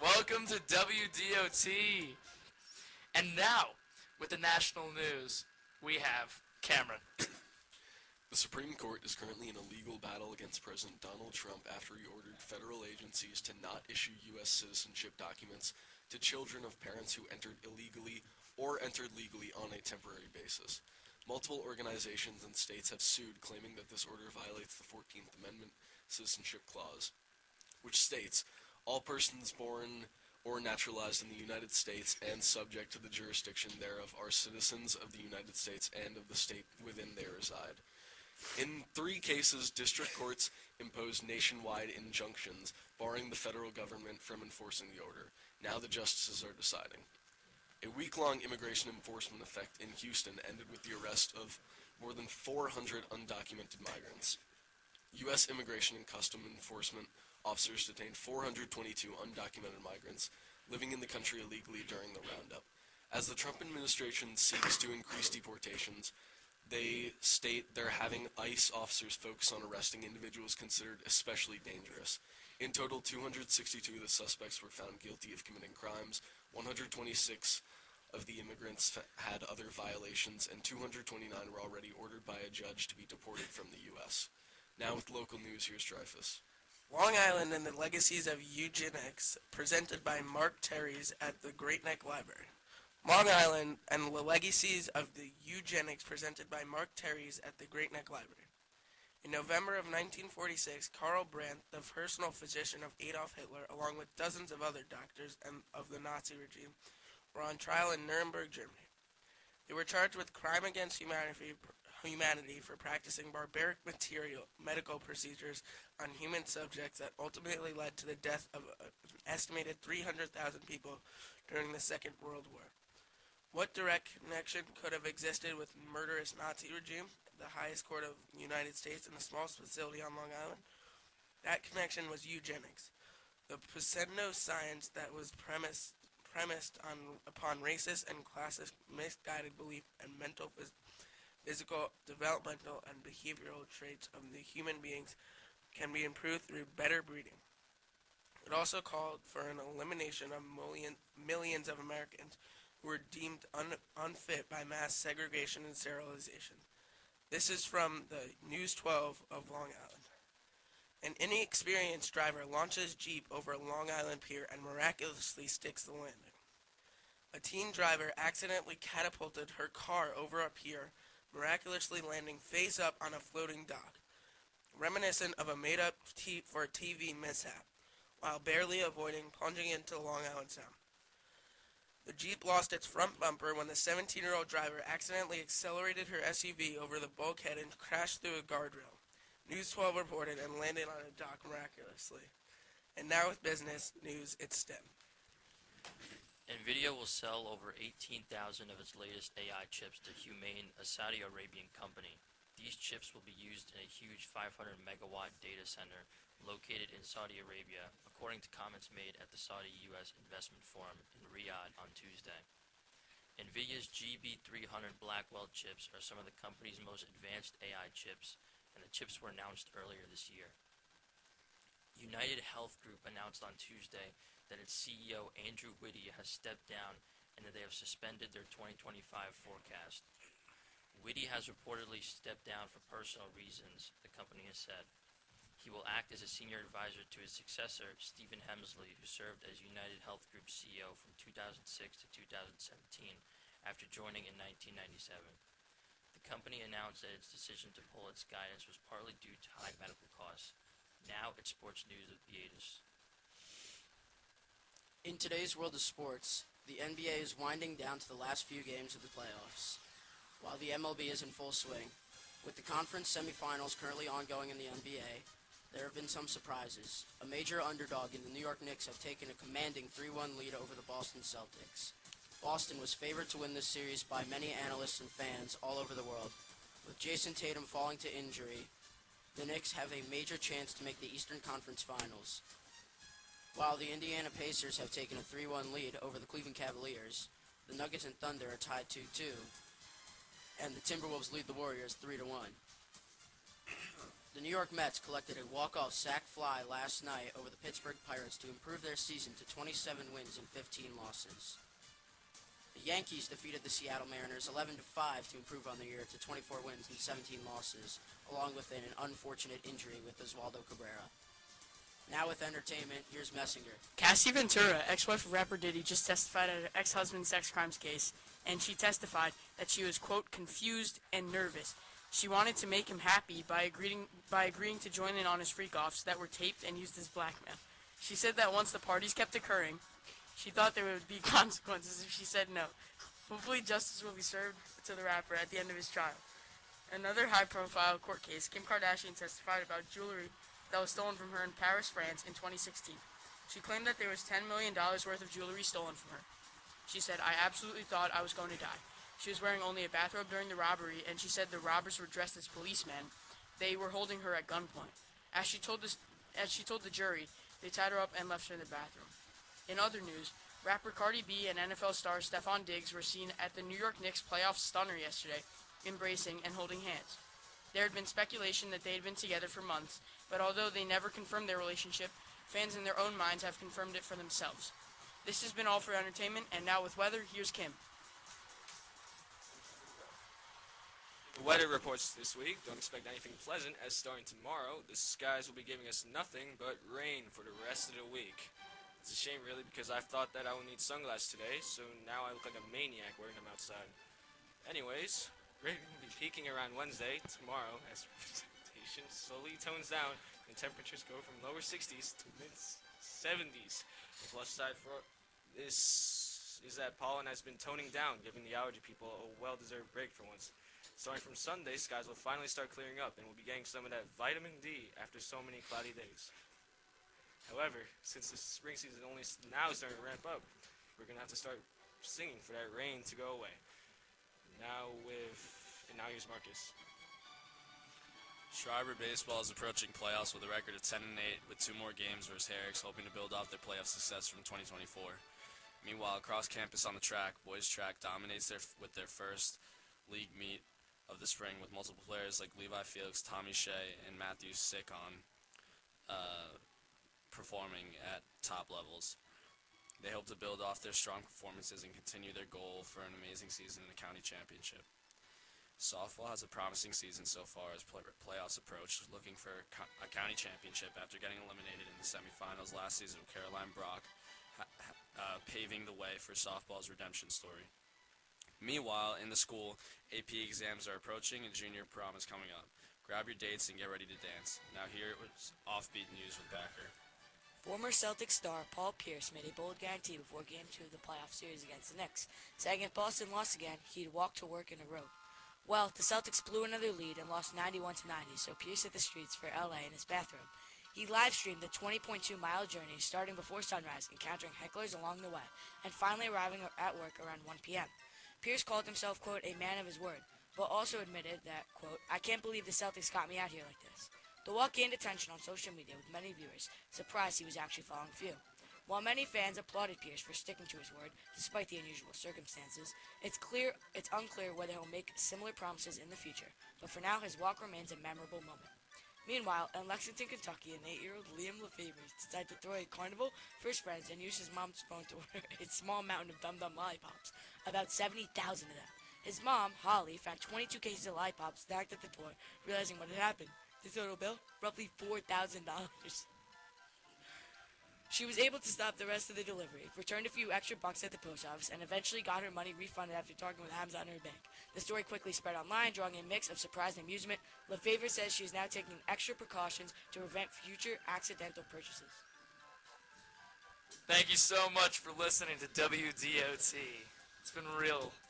Welcome to WDOT. And now, with the national news, we have Cameron. The Supreme Court is currently in a legal battle against President Donald Trump after he ordered federal agencies to not issue U.S. citizenship documents to children of parents who entered illegally or entered legally on a temporary basis. Multiple organizations and states have sued, claiming that this order violates the 14th Amendment Citizenship Clause, which states all persons born or naturalized in the United States and subject to the jurisdiction thereof are citizens of the United States and of the state within they reside. In 3 cases, district courts imposed nationwide injunctions barring the federal government from enforcing the order. Now the justices are deciding. A week-long immigration enforcement effect in Houston ended with the arrest of more than 400 undocumented migrants. U.S. Immigration and Customs Enforcement officers detained 422 undocumented migrants living in the country illegally during the roundup. As the Trump administration seeks to increase deportations, they state they're having ICE officers focus on arresting individuals considered especially dangerous. In total, 262 of the suspects were found guilty of committing crimes. 126 of the immigrants had other violations, and 229 were already ordered by a judge to be deported from the U.S. Now with local news, here's Dreyfus. Long Island and the Legacies of Eugenics, presented by Mark Terries at the Great Neck Library. Long Island and the Legacies of the Eugenics, presented by Mark Terries at the Great Neck Library. In November of 1946, Karl Brandt, the personal physician of Adolf Hitler, along with dozens of other doctors of the Nazi regime, were on trial in Nuremberg, Germany. They were charged with crime against humanity for practicing barbaric medical procedures on human subjects that ultimately led to the death of an estimated 300,000 people during the Second World War. What direct connection could have existed with the murderous Nazi regime, the highest court of the United States, and the smallest facility on Long Island? That connection was eugenics, the pseudo-science that was premised upon racist and classist misguided belief and mental, physical, developmental, and behavioral traits of the human beings can be improved through better breeding. It also called for an elimination of millions of Americans who were deemed unfit by mass segregation and sterilization. This is from the News 12 of Long Island. An inexperienced driver launches Jeep over a Long Island pier and miraculously sticks the landing. A teen driver accidentally catapulted her car over a pier, miraculously landing face up on a floating dock, reminiscent of a made-up for TV mishap, while barely avoiding plunging into Long Island Sound. The Jeep lost its front bumper when the 17-year-old driver accidentally accelerated her SUV over the bulkhead and crashed through a guardrail. News 12 reported and landed on a dock miraculously. And now with business news, it's STEM. NVIDIA will sell over 18,000 of its latest AI chips to Humane, a Saudi Arabian company. These chips will be used in a huge 500-megawatt data center located in Saudi Arabia, according to comments made at the Saudi-U.S. Investment Forum in Riyadh on Tuesday. NVIDIA's GB300 Blackwell chips are some of the company's most advanced AI chips, and the chips were announced earlier this year. United Health Group announced on Tuesday that its CEO Andrew Whitty has stepped down and that they have suspended their 2025 forecast. Whitty has reportedly stepped down for personal reasons, the company has said. He will act as a senior advisor to his successor, Stephen Hemsley, who served as United Health Group CEO from 2006 to 2017 after joining in 1997. The company announced that its decision to pull its guidance was partly due to high medical costs. Now it's sports news with Beatus. In today's world of sports, the NBA is winding down to the last few games of the playoffs, while the MLB is in full swing. With the conference semifinals currently ongoing in the NBA, there have been some surprises. A major underdog in the New York Knicks have taken a commanding 3-1 lead over the Boston Celtics. Boston was favored to win this series by many analysts and fans all over the world. With Jason Tatum falling to injury, the Knicks have a major chance to make the Eastern Conference Finals. While the Indiana Pacers have taken a 3-1 lead over the Cleveland Cavaliers, the Nuggets and Thunder are tied 2-2, and the Timberwolves lead the Warriors 3-1. The New York Mets collected a walk-off sac fly last night over the Pittsburgh Pirates to improve their season to 27 wins and 15 losses. The Yankees defeated the Seattle Mariners 11-5 to improve on the year to 24 wins and 17 losses, along with an unfortunate injury with Oswaldo Cabrera. Now with entertainment, here's Messinger. Cassie Ventura, ex-wife of rapper Diddy, just testified at her ex-husband's sex crimes case, and she testified that she was, quote, confused and nervous. She wanted to make him happy by agreeing to join in on his freak-offs that were taped and used as blackmail. She said that once the parties kept occurring, she thought there would be consequences if she said no. Hopefully justice will be served to the rapper at the end of his trial. Another high-profile court case, Kim Kardashian testified about jewelry that was stolen from her in Paris, France in 2016. She claimed that there was $10 million worth of jewelry stolen from her. She said, "I absolutely thought I was going to die." She was wearing only a bathrobe during the robbery, and she said the robbers were dressed as policemen. They were holding her at gunpoint. As she told the jury, they tied her up and left her in the bathroom. In other news, rapper Cardi B and NFL star Stephon Diggs were seen at the New York Knicks playoff stunner yesterday, embracing and holding hands. There had been speculation that they had been together for months, but although they never confirmed their relationship, fans in their own minds have confirmed it for themselves. This has been all for entertainment, and now with weather, here's Kim. The weather reports this week don't expect anything pleasant, as starting tomorrow, the skies will be giving us nothing but rain for the rest of the week. It's a shame, really, because I thought that I would need sunglasses today, so now I look like a maniac wearing them outside. Anyways, rain will be peaking around Wednesday, tomorrow, as precipitation slowly tones down and temperatures go from lower 60s to mid-70s. The plus side for this is that pollen has been toning down, giving the allergy people a well-deserved break for once. Starting from Sunday, skies will finally start clearing up, and we'll be getting some of that vitamin D after so many cloudy days. However, since the spring season is only now starting to ramp up, we're going to have to start singing for that rain to go away. Now here's Marcus. Schreiber baseball is approaching playoffs with a record of 10-8 with 2 more games versus Herrick's, hoping to build off their playoff success from 2024. Meanwhile, across campus on the track, boys track dominates with their first league meet of the spring, with multiple players like Levi Felix, Tommy Shea, and Matthew Sickon performing at top levels. They hope to build off their strong performances and continue their goal for an amazing season in the county championship. Softball has a promising season so far as playoffs approach, looking for a county championship after getting eliminated in the semifinals last season with Caroline Brock, paving the way for softball's redemption story. Meanwhile, in the school, AP exams are approaching and junior prom is coming up. Grab your dates and get ready to dance. Now here is Offbeat News with Backer. Former Celtics star Paul Pierce made a bold guarantee before Game 2 of the playoff series against the Knicks, saying if Boston lost again, he'd walk to work in a robe. Well, the Celtics blew another lead and lost 91-90, so Pierce hit the streets for LA in his bathrobe. He live-streamed the 20.2-mile journey starting before sunrise, encountering hecklers along the way, and finally arriving at work around 1 p.m. Pierce called himself, quote, a man of his word, but also admitted that, quote, I can't believe the Celtics got me out here like this. The walk gained attention on social media with many viewers surprised he was actually following through. While many fans applauded Pierce for sticking to his word, despite the unusual circumstances, it's unclear whether he'll make similar promises in the future, but for now his walk remains a memorable moment. Meanwhile, in Lexington, Kentucky, an 8-year-old Liam Lefebvre decided to throw a carnival for his friends and use his mom's phone to order a small mountain of Dum Dum lollipops, about 70,000 of them. His mom, Holly, found 22 cases of lollipops stacked at the door, realizing what had happened. The total bill? Roughly $4,000. She was able to stop the rest of the delivery, returned a few extra bucks at the post office, and eventually got her money refunded after talking with Amazon and her bank. The story quickly spread online, drawing a mix of surprise and amusement. Lefebvre says she is now taking extra precautions to prevent future accidental purchases. Thank you so much for listening to WDOT. It's been real